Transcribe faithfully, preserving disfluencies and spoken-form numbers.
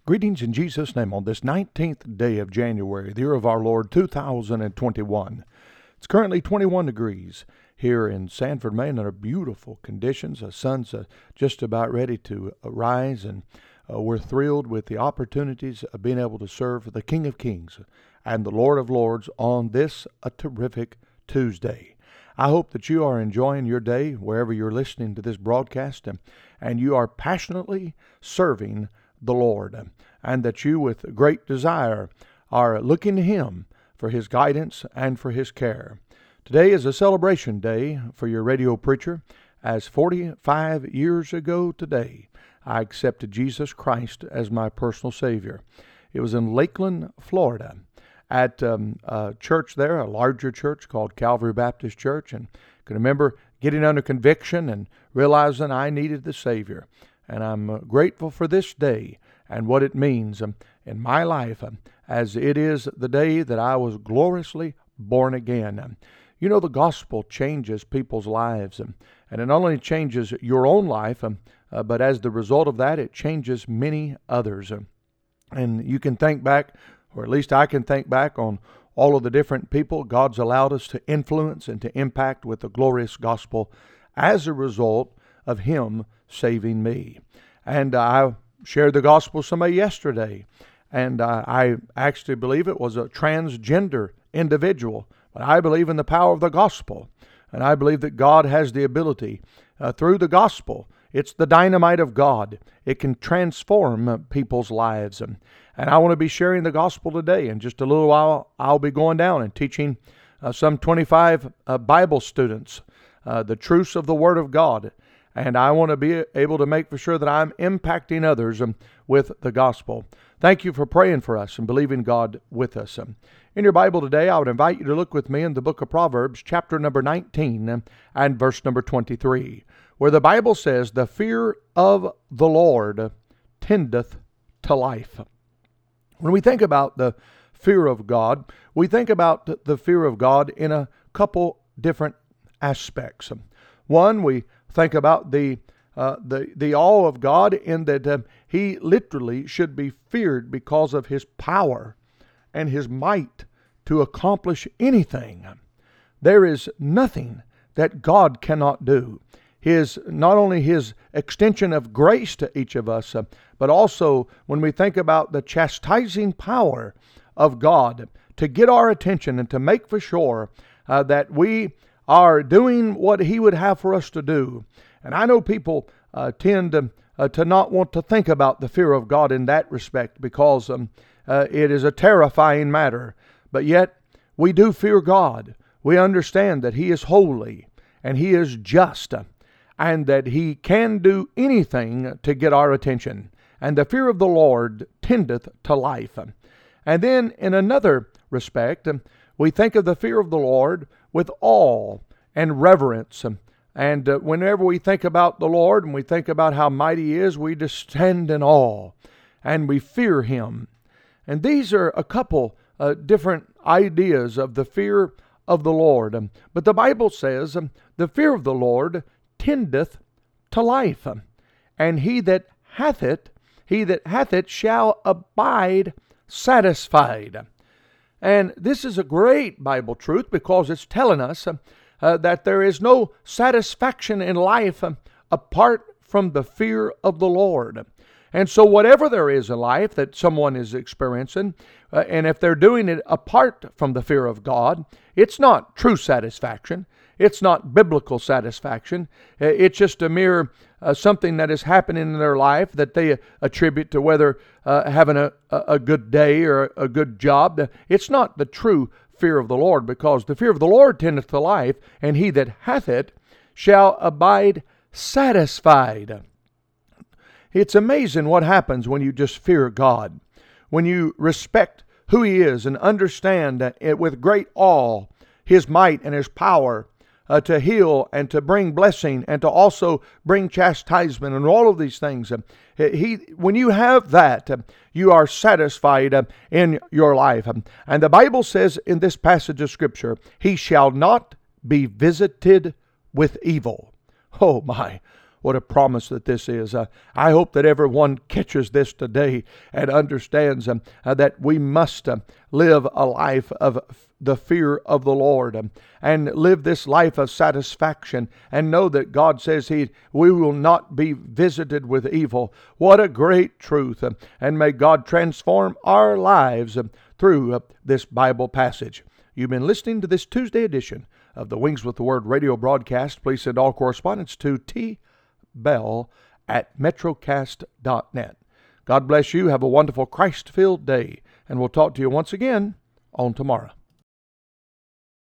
Greetings in Jesus' name on this nineteenth day of January, the year of our Lord two thousand twenty-one. It's currently twenty-one degrees here in Sanford, Maine, under beautiful conditions. The sun's uh, just about ready to uh, rise, and uh, we're thrilled with the opportunities of being able to serve the King of Kings and the Lord of Lords on this a terrific Tuesday. I hope that you are enjoying your day wherever you're listening to this broadcast, and, and you are passionately serving the Lord, and that you with great desire are looking to Him for His guidance and for His care. Today is a celebration day for your radio preacher, as forty-five years ago today I accepted Jesus Christ as my personal Savior. It was in Lakeland, Florida, at um, a church there, a larger church called Calvary Baptist Church, and I can remember getting under conviction and realizing I needed the Savior. And I'm uh, grateful for this day and what it means um, in my life, um, as it is the day that I was gloriously born again. Um, you know, the gospel changes people's lives, um, and it not only changes your own life, um, uh, but as the result of that, it changes many others. Um, and you can think back, or at least I can think back on all of the different people God's allowed us to influence and to impact with the glorious gospel as a result of Him saving me. And uh, I shared the gospel with somebody yesterday, and uh, I actually believe it was a transgender individual, but I believe in the power of the gospel, and I believe that God has the ability uh, through the gospel. It's the dynamite of God. It can transform uh, people's lives, and, and I want to be sharing the gospel today. In just a little while, I'll be going down and teaching uh, some twenty-five uh, Bible students uh, the truths of the Word of God. And I want to be able to make for sure that I'm impacting others um, with the gospel. Thank you for praying for us and believing God with us. Um, in your Bible today, I would invite you to look with me in the book of Proverbs, chapter number nineteen um, and verse number twenty-three, where the Bible says, "The fear of the Lord tendeth to life." When we think about the fear of God, we think about the fear of God in a couple different aspects. One, we think about the uh, the the awe of God, in that uh, He literally should be feared because of His power and His might to accomplish anything. There is nothing that God cannot do. His not only His extension of grace to each of us, uh, but also when we think about the chastising power of God to get our attention and to make for sure uh, that we are doing what He would have for us to do. And I know people uh, tend to, uh, to not want to think about the fear of God in that respect, because um, uh, it is a terrifying matter. But yet, we do fear God. We understand that He is holy and He is just, uh, and that He can do anything to get our attention. And the fear of the Lord tendeth to life. And then in another respect, um, we think of the fear of the Lord with awe and reverence. And uh, whenever we think about the Lord and we think about how mighty He is, we just stand in awe and we fear Him. And these are a couple uh, different ideas of the fear of the Lord. Um, but the Bible says, um, the fear of the Lord tendeth to life, um, and he that hath it, he that hath it shall abide satisfied. And this is a great Bible truth, because it's telling us uh, uh, that there is no satisfaction in life uh, apart from the fear of the Lord. And so whatever there is in life that someone is experiencing, uh, and if they're doing it apart from the fear of God, it's not true satisfaction. It's not biblical satisfaction. It's just a mere uh, something that is happening in their life that they attribute to whether uh, having a, a good day or a good job. It's not the true fear of the Lord, because the fear of the Lord tendeth to life, and he that hath it shall abide satisfied. It's amazing what happens when you just fear God, when you respect who He is and understand that it, with great awe, His might and His power uh, to heal and to bring blessing and to also bring chastisement and all of these things. Uh, he, when you have that, uh, you are satisfied uh, in your life. Um, and the Bible says in this passage of Scripture, He shall not be visited with evil. Oh my! what a promise that this is. Uh, I hope that everyone catches this today and understands um, uh, that we must uh, live a life of the fear of the Lord um, and live this life of satisfaction and know that God says He we will not be visited with evil. What a great truth. Um, and may God transform our lives um, through uh, this Bible passage. You've been listening to this Tuesday edition of the Wings with the Word radio broadcast. Please send all correspondence to T. Bell at metrocast dot net. God bless you. Have a wonderful Christ-filled day, and we'll talk to you once again on tomorrow.